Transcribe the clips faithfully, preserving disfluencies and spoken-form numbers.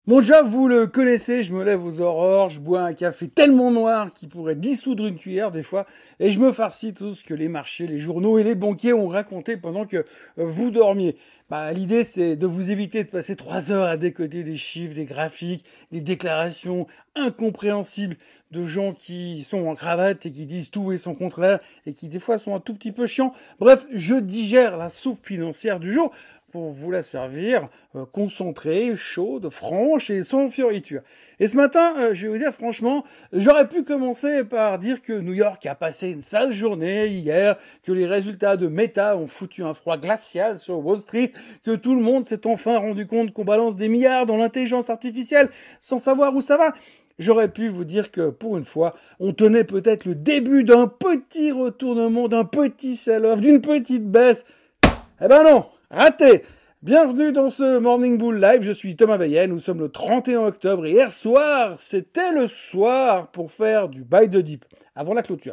Mon job, vous le connaissez, je me lève aux aurores, je bois un café tellement noir qu'il pourrait dissoudre une cuillère des fois, et je me farcis tout ce que les marchés, les journaux et les banquiers ont raconté pendant que vous dormiez. Bah, l'idée, c'est de vous éviter de passer trois heures à décoder des chiffres, des graphiques, des déclarations incompréhensibles de gens qui sont en cravate et qui disent tout et son contraire, et qui des fois sont un tout petit peu chiants. Bref, je digère la soupe financière du jour pour vous la servir euh, concentrée, chaude, franche et sans fioriture. Et ce matin, euh, je vais vous dire franchement, j'aurais pu commencer par dire que New York a passé une sale journée hier, que les résultats de Meta ont foutu un froid glacial sur Wall Street, que tout le monde s'est enfin rendu compte qu'on balance des milliards dans l'intelligence artificielle sans savoir où ça va. J'aurais pu vous dire que, pour une fois, on tenait peut-être le début d'un petit retournement, d'un petit sell-off, d'une petite baisse. Eh ben non, raté. Bienvenue dans ce Morning Bull Live, je suis Thomas Veillet, nous sommes le trente et un octobre et hier soir, c'était le soir pour faire du buy the dip, avant la clôture.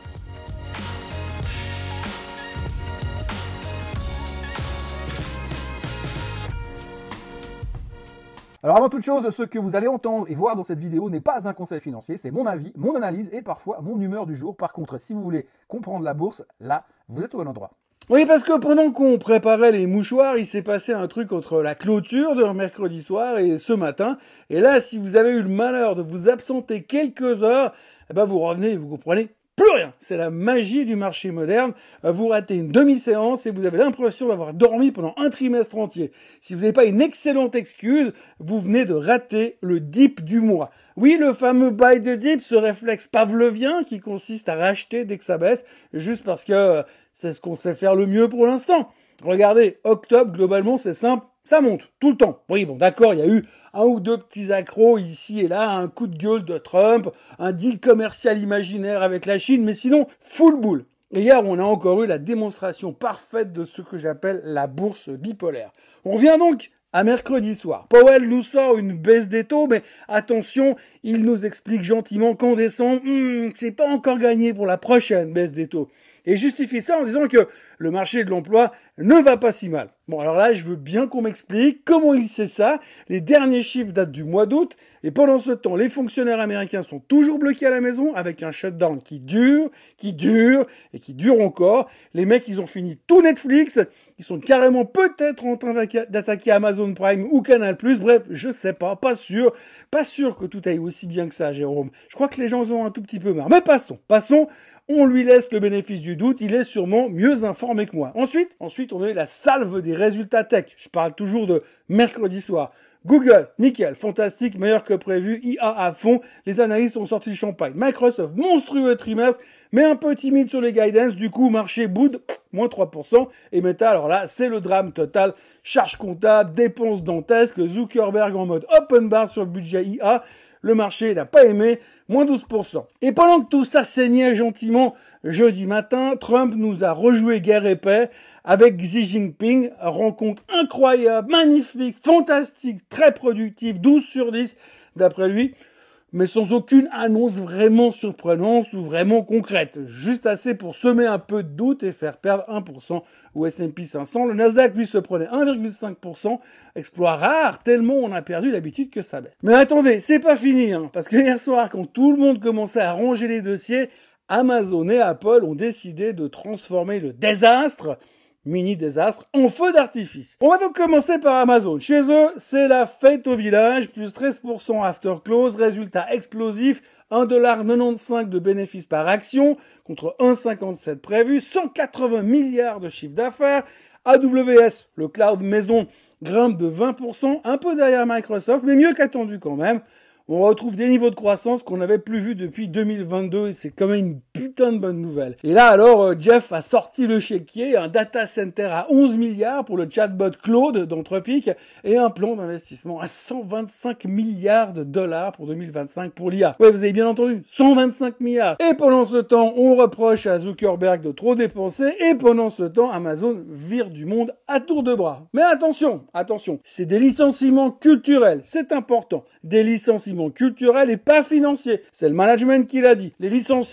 Alors avant toute chose, ce que vous allez entendre et voir dans cette vidéo n'est pas un conseil financier, c'est mon avis, mon analyse et parfois mon humeur du jour. Par contre, si vous voulez comprendre la bourse, là, vous êtes au bon endroit. Oui, parce que pendant qu'on préparait les mouchoirs, il s'est passé un truc entre la clôture de mercredi soir et ce matin. Et là, si vous avez eu le malheur de vous absenter quelques heures, eh ben vous revenez et vous comprenez plus rien. C'est la magie du marché moderne. Vous ratez une demi-séance et vous avez l'impression d'avoir dormi pendant un trimestre entier. Si vous n'avez pas une excellente excuse, vous venez de rater le dip du mois. Oui, le fameux buy the dip, ce réflexe pavlovien qui consiste à racheter dès que ça baisse, juste parce que c'est ce qu'on sait faire le mieux pour l'instant. Regardez, octobre, globalement, c'est simple. Ça monte, tout le temps. Oui, bon, d'accord, il y a eu un ou deux petits accros ici et là, un coup de gueule de Trump, un deal commercial imaginaire avec la Chine, mais sinon, full boule. Et hier, on a encore eu la démonstration parfaite de ce que j'appelle la bourse bipolaire. On revient donc à mercredi soir. Powell nous sort une baisse des taux, mais attention, il nous explique gentiment qu'en décembre, hmm, c'est pas encore gagné pour la prochaine baisse des taux. Et justifie ça en disant que le marché de l'emploi ne va pas si mal. Bon, alors là, je veux bien qu'on m'explique comment il sait ça. Les derniers chiffres datent du mois d'août. Et pendant ce temps, les fonctionnaires américains sont toujours bloqués à la maison avec un shutdown qui dure, qui dure et qui dure encore. Les mecs, ils ont fini tout Netflix. Ils sont carrément peut-être en train d'attaquer Amazon Prime ou Canal plus. Bref, je sais pas, pas sûr. Pas sûr que tout aille aussi bien que ça, Jérôme. Je crois que les gens ont un tout petit peu marre. Mais passons, passons. On lui laisse le bénéfice du doute, il est sûrement mieux informé que moi. Ensuite, ensuite, on a eu la salve des résultats tech. Je parle toujours de mercredi soir. Google, nickel, fantastique, meilleur que prévu, I A à fond, les analystes ont sorti le champagne. Microsoft, monstrueux trimestre, mais un peu timide sur les guidance, du coup, marché boude, moins trois pour cent, et Meta, alors là, c'est le drame total, charge comptable, dépenses dantesques, Zuckerberg en mode open bar sur le budget I A, le marché n'a pas aimé, moins douze pour cent. Et pendant que tout ça saignait gentiment jeudi matin, Trump nous a rejoué guerre et paix avec Xi Jinping. Rencontre incroyable, magnifique, fantastique, très productive, douze sur dix d'après lui, mais sans aucune annonce vraiment surprenante ou vraiment concrète. Juste assez pour semer un peu de doute et faire perdre un pour cent au S and P cinq cents. Le Nasdaq, lui, se prenait un virgule cinq pour cent. Exploit rare, tellement on a perdu l'habitude que ça baisse. Mais attendez, c'est pas fini, hein, parce que hier soir, quand tout le monde commençait à ranger les dossiers, Amazon et Apple ont décidé de transformer le désastre, mini-désastre, en feu d'artifice. On va donc commencer par Amazon. Chez eux, c'est la fête au village, plus treize pour cent after close, résultat explosif, un virgule quatre-vingt-quinze de bénéfices par action, contre un virgule cinquante-sept prévu, cent quatre-vingts milliards de chiffre d'affaires. A W S, le cloud maison, grimpe de vingt pour cent, un peu derrière Microsoft, mais mieux qu'attendu quand même. On retrouve des niveaux de croissance qu'on n'avait plus vus depuis deux mille vingt-deux et c'est quand même une putain de bonne nouvelle. Et là alors, Jeff a sorti le chéquier, un data center à onze milliards pour le chatbot Claude d'Anthropic et un plan d'investissement à cent vingt-cinq milliards de dollars pour deux mille vingt-cinq pour l'I A. Ouais, vous avez bien entendu, cent vingt-cinq milliards. Et pendant ce temps, on reproche à Zuckerberg de trop dépenser et pendant ce temps, Amazon vire du monde à tour de bras. Mais attention, attention, c'est des licenciements culturels, c'est important. Des licenciements culturels et pas financiers. C'est le management qui l'a dit. Les licenciés culturels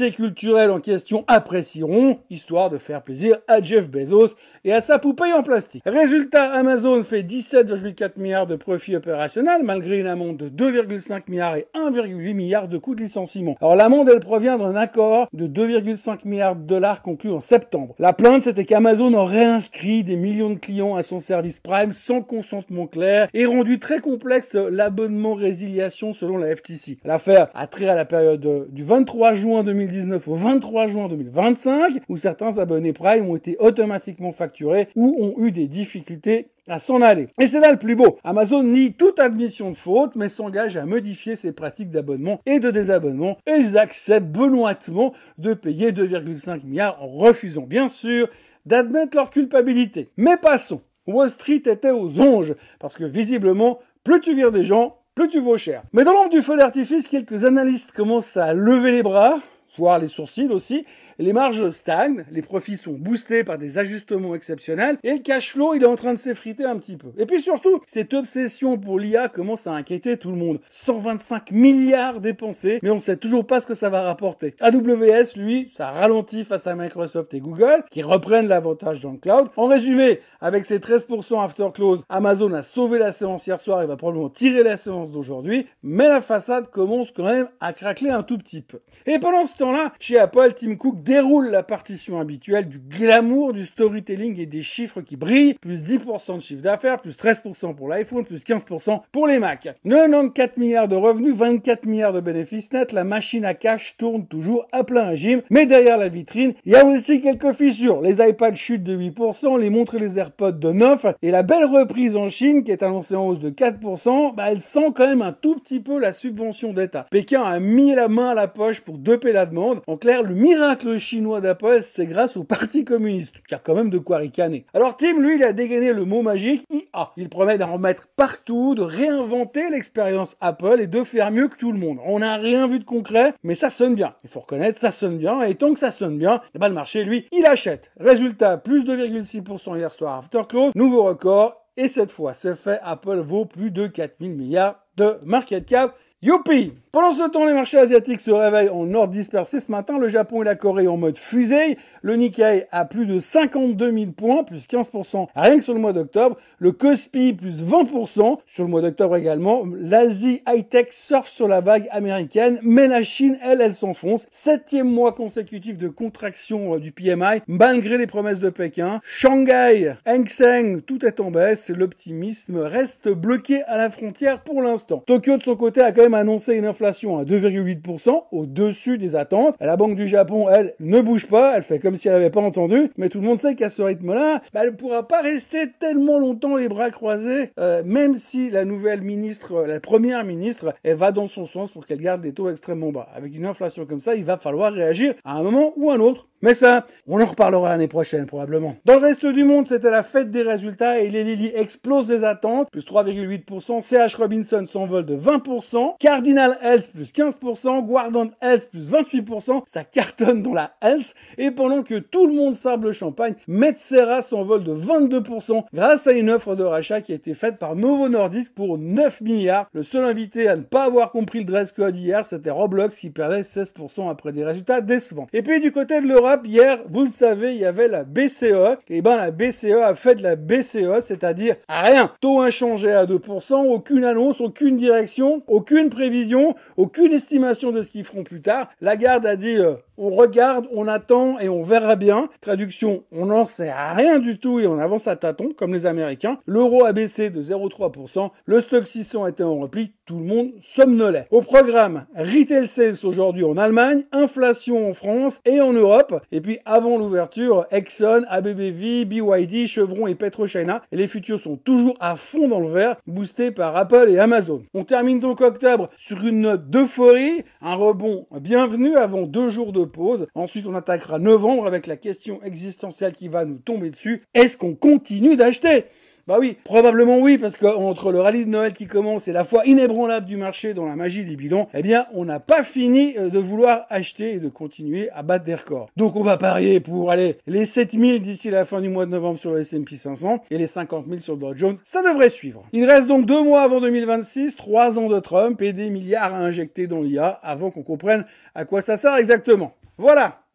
naturels en question apprécieront, histoire de faire plaisir à Jeff Bezos et à sa poupée en plastique. Résultat, Amazon fait dix-sept virgule quatre milliards de profit opérationnel, malgré une amende de deux virgule cinq milliards et un virgule huit milliards de coûts de licenciement. Alors l'amende, elle provient d'un accord de deux virgule cinq milliards de dollars conclu en septembre. La plainte, c'était qu'Amazon aurait inscrit des millions de clients à son service Prime sans consentement clair et rendu très complexe l'abonnement résiliation selon la F T C. L'affaire a trait à la période du vingt-trois juin deux mille dix-neuf au vingt-trois juin deux mille vingt-cinq, où certains abonnés Prime ont été automatiquement facturés ou ont eu des difficultés à s'en aller. Et c'est là le plus beau. Amazon nie toute admission de faute, mais s'engage à modifier ses pratiques d'abonnement et de désabonnement, et ils acceptent benoîtement de payer deux virgule cinq milliards en refusant, bien sûr, d'admettre leur culpabilité. Mais passons. Wall Street était aux anges, parce que visiblement, plus tu vires des gens, plus tu vaux cher. Mais dans l'ombre du feu d'artifice, quelques analystes commencent à lever les bras, voire les sourcils aussi. Les marges stagnent, les profits sont boostés par des ajustements exceptionnels et le cash flow, il est en train de s'effriter un petit peu. Et puis surtout, cette obsession pour l'I A commence à inquiéter tout le monde. cent vingt-cinq milliards dépensés, mais on ne sait toujours pas ce que ça va rapporter. A W S, lui, ça ralentit face à Microsoft et Google, qui reprennent l'avantage dans le cloud. En résumé, avec ses treize pour cent after close, Amazon a sauvé la séance hier soir et va probablement tirer la séance d'aujourd'hui, mais la façade commence quand même à craquer un tout petit peu. Et pendant ce temps-là, chez Apple, Tim Cook déroule la partition habituelle du glamour, du storytelling et des chiffres qui brillent. Plus dix pour cent de chiffre d'affaires, plus treize pour cent pour l'iPhone, plus quinze pour cent pour les Mac. quatre-vingt-quatorze milliards de revenus, vingt-quatre milliards de bénéfices nets. La machine à cash tourne toujours à plein régime. Mais derrière la vitrine, il y a aussi quelques fissures. Les iPads chutent de huit pour cent, les montres et les AirPods de neuf pour cent. Et la belle reprise en Chine, qui est annoncée en hausse de quatre pour cent, bah, elle sent quand même un tout petit peu la subvention d'État. Pékin a mis la main à la poche pour doper la demande. En clair, le miracle chinois d'Apple, c'est grâce au Parti communiste, qui a quand même de quoi ricaner. Alors Tim, lui, il a dégainé le mot magique I A. Il promet d'en remettre partout, de réinventer l'expérience Apple et de faire mieux que tout le monde. On n'a rien vu de concret, mais ça sonne bien. Il faut reconnaître, ça sonne bien, et tant que ça sonne bien, eh ben, le marché, lui, il achète. Résultat, plus deux virgule six pour cent hier soir after close, nouveau record, et cette fois, c'est fait, Apple vaut plus de quatre mille milliards de market cap. Youpi! Pendant ce temps, les marchés asiatiques se réveillent en ordre dispersé ce matin. Le Japon et la Corée en mode fusée. Le Nikkei à plus de cinquante-deux mille points, plus quinze pour cent rien que sur le mois d'octobre. Le Kospi plus vingt pour cent sur le mois d'octobre également. L'Asie high-tech surfe sur la vague américaine, mais la Chine, elle, elle s'enfonce. Septième mois consécutif de contraction du P M I, malgré les promesses de Pékin. Shanghai, Hang Seng, tout est en baisse. L'optimisme reste bloqué à la frontière pour l'instant. Tokyo, de son côté, a quand même annoncé une inflation à deux virgule huit pour cent, au-dessus des attentes. La Banque du Japon, elle, ne bouge pas, elle fait comme si elle n'avait pas entendu, mais tout le monde sait qu'à ce rythme-là, bah, elle ne pourra pas rester tellement longtemps les bras croisés, euh, même si la nouvelle ministre, la première ministre, elle va dans son sens pour qu'elle garde des taux extrêmement bas. Avec une inflation comme ça, il va falloir réagir à un moment ou à un autre. Mais ça, on en reparlera l'année prochaine, probablement. Dans le reste du monde, c'était la fête des résultats et les Lilly explosent les attentes, plus trois virgule huit pour cent, C H Robinson s'envole de vingt pour cent, Cardinal Health plus quinze pour cent, Guardant Health plus vingt-huit pour cent, ça cartonne dans la Health, et pendant que tout le monde sable le champagne, Metsera s'envole de vingt-deux pour cent grâce à une offre de rachat qui a été faite par Novo Nordisk pour neuf milliards. Le seul invité à ne pas avoir compris le dress code hier, c'était Roblox qui perdait seize pour cent après des résultats décevants. Et puis du côté de l'Europe, hier, vous le savez, il y avait la B C E. Et ben la B C E a fait de la B C E, c'est-à-dire rien. Taux inchangé à deux pour cent, aucune annonce, aucune direction, aucune prévision, aucune estimation de ce qu'ils feront plus tard. Lagarde a dit euh, on regarde, on attend et on verra bien. Traduction, on n'en sait rien du tout et on avance à tâtons, comme les Américains. L'euro a baissé de zéro virgule trois pour cent. Le stock six cents était en repli. Tout le monde somnolait. Au programme, Retail Sales aujourd'hui en Allemagne, inflation en France et en Europe. Et puis avant l'ouverture, Exxon, A B B V, B Y D, Chevron et PetroChina. Et les futurs sont toujours à fond dans le vert, boostés par Apple et Amazon. On termine donc octobre sur une note d'euphorie, un rebond bienvenu avant deux jours de pause. Ensuite, on attaquera novembre avec la question existentielle qui va nous tomber dessus. Est-ce qu'on continue d'acheter ? Bah oui, probablement oui, parce qu'entre le rallye de Noël qui commence et la foi inébranlable du marché dans la magie des bilans, eh bien, on n'a pas fini de vouloir acheter et de continuer à battre des records. Donc, on va parier pour aller les sept mille d'ici la fin du mois de novembre sur le S and P cinq cents et les cinquante mille sur le Dow Jones. Ça devrait suivre. Il reste donc deux mois avant deux mille vingt-six, trois ans de Trump et des milliards à injecter dans l'I A avant qu'on comprenne à quoi ça sert exactement. Voilà.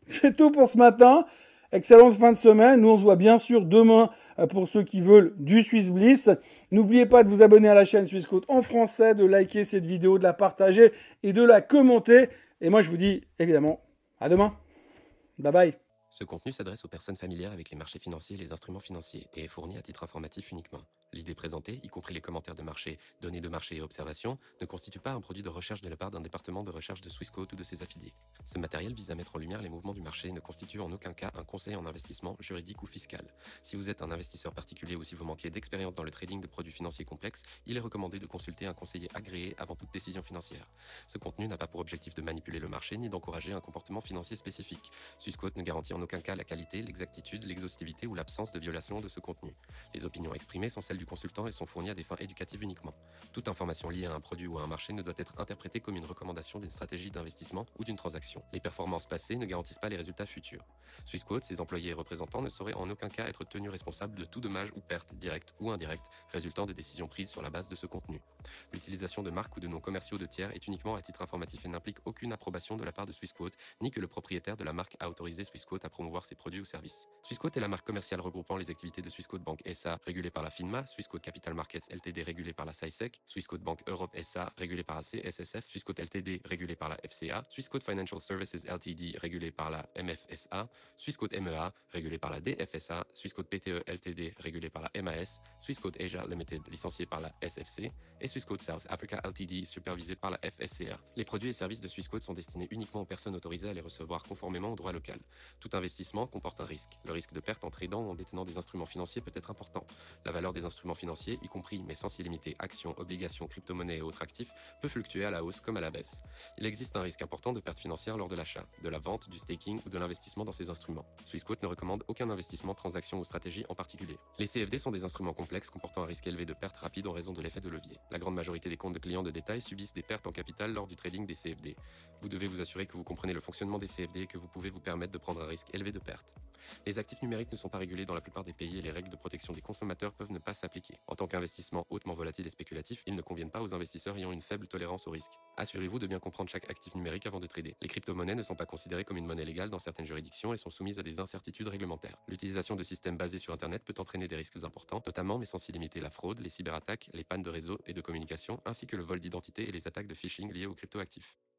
C'est tout pour ce matin. Excellente fin de semaine. Nous, on se voit bien sûr demain pour ceux qui veulent du Swiss Bliss. N'oubliez pas de vous abonner à la chaîne Swissquote en français, de liker cette vidéo, de la partager et de la commenter. Et moi, je vous dis évidemment à demain. Bye bye. Ce contenu s'adresse aux personnes familières avec les marchés financiers et les instruments financiers et est fourni à titre informatif uniquement. L'idée présentée, y compris les commentaires de marché, données de marché et observations, ne constitue pas un produit de recherche de la part d'un département de recherche de Swissquote ou de ses affiliés. Ce matériel vise à mettre en lumière les mouvements du marché et ne constitue en aucun cas un conseil en investissement juridique ou fiscal. Si vous êtes un investisseur particulier ou si vous manquez d'expérience dans le trading de produits financiers complexes, il est recommandé de consulter un conseiller agréé avant toute décision financière. Ce contenu n'a pas pour objectif de manipuler le marché ni d'encourager un comportement financier spécifique. Swissquote ne garantit en aucun cas la qualité, l'exactitude, l'exhaustivité ou l'absence de violation de ce contenu. Les opinions exprimées sont celles du consultant et sont fournies à des fins éducatives uniquement. Toute information liée à un produit ou à un marché ne doit être interprétée comme une recommandation d'une stratégie d'investissement ou d'une transaction. Les performances passées ne garantissent pas les résultats futurs. Swissquote, ses employés et représentants ne sauraient en aucun cas être tenus responsables de tout dommage ou perte, directe ou indirecte, résultant de décisions prises sur la base de ce contenu. L'utilisation de marques ou de noms commerciaux de tiers est uniquement à titre informatif et n'implique aucune approbation de la part de Swissquote, ni que le propriétaire de la marque a autorisé Swissquote à promouvoir ses produits ou services. Swissquote est la marque commerciale regroupant les activités de Swissquote Bank S A, régulée par la FINMA, Swissquote Capital Markets Ltd, régulée par la S A I S E C, Swissquote Bank Europe S A, régulée par la C S S F, Swissquote Ltd, régulée par la F C A, Swissquote Financial Services Ltd, régulée par la M F S A, Swissquote M E A, régulée par la D F S A, Swissquote P T E Ltd, régulée par la M A S, Swissquote Asia Limited, licenciée par la S F C, et Swissquote South Africa Ltd, supervisée par la F S C A. Les produits et services de Swissquote sont destinés uniquement aux personnes autorisées à les recevoir conformément au droit local. Tout investissement comporte un risque. Le risque de perte en tradant ou en détenant des instruments financiers peut être important. La valeur des instruments financiers, y compris mais sans s'y limiter actions, obligations, crypto-monnaies et autres actifs, peut fluctuer à la hausse comme à la baisse. Il existe un risque important de perte financière lors de l'achat, de la vente, du staking ou de l'investissement dans ces instruments. Swissquote ne recommande aucun investissement, transaction ou stratégie en particulier. Les C F D sont des instruments complexes comportant un risque élevé de perte rapide en raison de l'effet de levier. La grande majorité des comptes de clients de détail subissent des pertes en capital lors du trading des C F D. Vous devez vous assurer que vous comprenez le fonctionnement des C F D et que vous pouvez vous permettre de prendre un risque élevé de perte. Les actifs numériques ne sont pas régulés dans la plupart des pays et les règles de protection des consommateurs peuvent ne pas s'appliquer. En tant qu'investissement hautement volatile et spéculatif, ils ne conviennent pas aux investisseurs ayant une faible tolérance au risque. Assurez-vous de bien comprendre chaque actif numérique avant de trader. Les crypto-monnaies ne sont pas considérées comme une monnaie légale dans certaines juridictions et sont soumises à des incertitudes réglementaires. L'utilisation de systèmes basés sur Internet peut entraîner des risques importants, notamment mais sans s'y limiter la fraude, les cyberattaques, les pannes de réseau et de communication, ainsi que le vol d'identité et les attaques de phishing liées aux cryptoactifs.